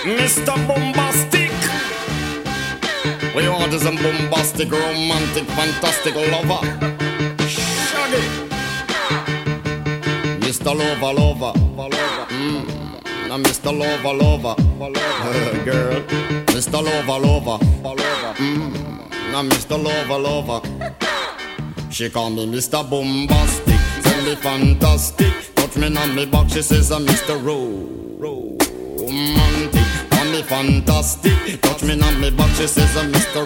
Mr. Bombastic. We want is a bombastic, romantic, fantastic lover. Shaggy. Mr. Lover, lover. Now Mr. Lover, lover. Girl. Mr. Lover, lover. Now Mr. Lover, lover. She call me Mr. Bombastic. Tell me fantastic. Touch me on me back. She says I'm Mr. Romantic. Call me fantastic. Touch me on me back. She says I'm Mr.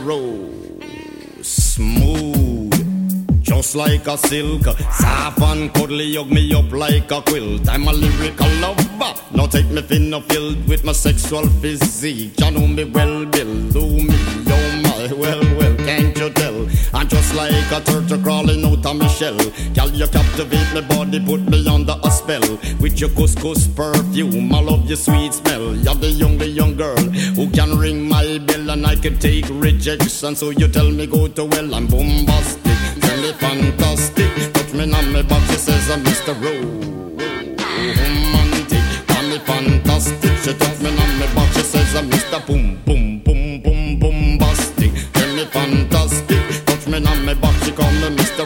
Smooth. Just like a silk, soft and cuddly, hug me up like a quilt. I'm a lyrical lover. Now take me thin or filled with my sexual physique. You know me well, Bill. Do me, oh my, well, can't you tell? I'm just like a turtle crawling out of my shell. Girl, you captivate my body, put me under a spell. With your couscous perfume, I love your sweet smell. You're the young girl who can ring my bell, and I can take rejection. So you tell me go to well, I'm bombastic. Tell me fantastic. Touch me on my back, she says I'm Mr. Romantic. Tell me fantastic. She touch me on my back, she says I'm Mr. Boom, boom, boom, boom, bombastic. Tell me fantastic. Touch me on my back, she call me Mr.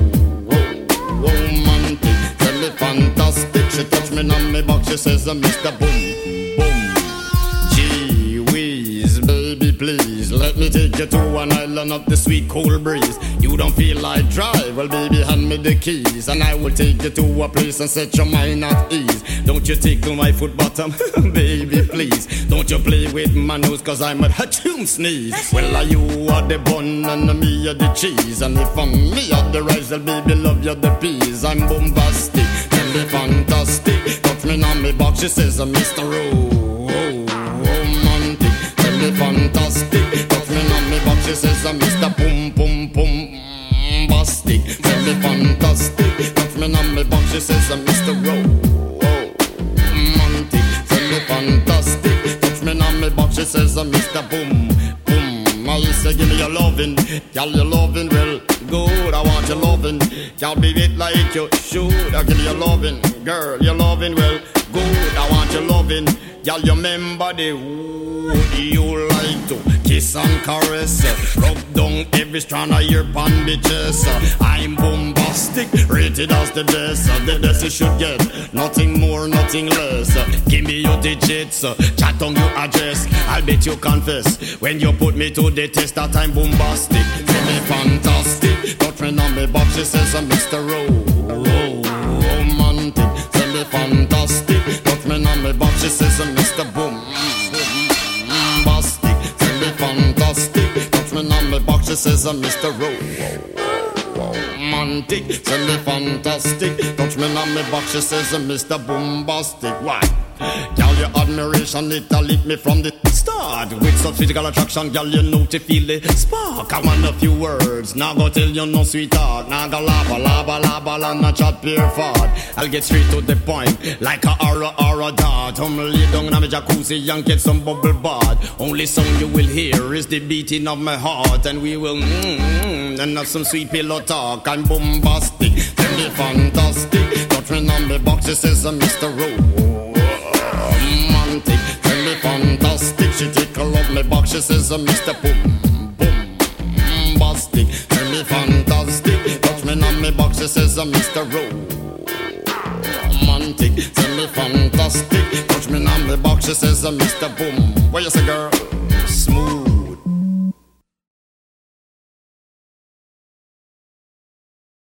Romantic. Tell me fantastic. She touch me on my back, she says I'm Mr. Boom, boom. Gee whiz, baby, please let me take you to an island of the sweet cool breeze. You don't feel like drive? Well, baby, hand me the keys, and I will take you to a place and set your mind at ease. Don't you tickle my foot bottom, baby, please. Don't you play with my nose, cause I'm a hatchoon sneeze. Well, you are the bun and me are the cheese, and if I'm me are the rice, well, baby, love you the peas. I'm bombastic, tell me fantastic. Touch me on me box, she says I'm Mr. Romantic. Tell me fantastic. Touch me on me box, she says I'm Mr. Boom, boom, boom. Bastic, tell me fantastic. Touch me on me box, she says I'm Mr. Romantic. Tell me fantastic. Touch me on me box, she says I'm Mr. Boom, boom. I say give me your lovin', girl, your lovin' well good. I want your lovin', girl, be it like you should. I give you your lovin', girl, your lovin' well good. I want your lovin', girl, you remember the would you like to kiss and caress, rub down every strand of your bandages. I'm bombastic, rated as the best. The best you should get, nothing more, nothing less. Give me your digits, chat on your address. I'll bet you confess when you put me to the test that I'm bombastic. Tell me fantastic. Touch me on me box, she says I'm Mr. Romantic. Tell me fantastic. Touch me on me box, she says I'm Mr. Boom. Fantastic, touch me on my box, she says I'm Mr. Romantic. Tell me fantastic, touch me on my box, she says I'm Mr. Bombastic. Why? Girl, your admiration, it'll lead me from the start. With such physical attraction, girl, you know to feel the spark. I want a few words, now go tell you no sweetheart. Now go laba, and not chat pure fart. I'll get straight to the point, like a aura dart. Lay down in my jacuzzi and get some bubble bath. Only song you will hear is the beating of my heart. And we will and have some sweet pillow talk. I'm bombastic, tell me fantastic. Touch me on the box, she says I'm Mr. Romantic. Tell me fantastic. She tickle up my box, she says I'm Mr. Bombastic. Tell me fantastic. Touch me on my box, she says I'm Mr. Romantic. Tell me fantastic. Touch me on my box, she says I'm Mr. Boom. What you say, girl?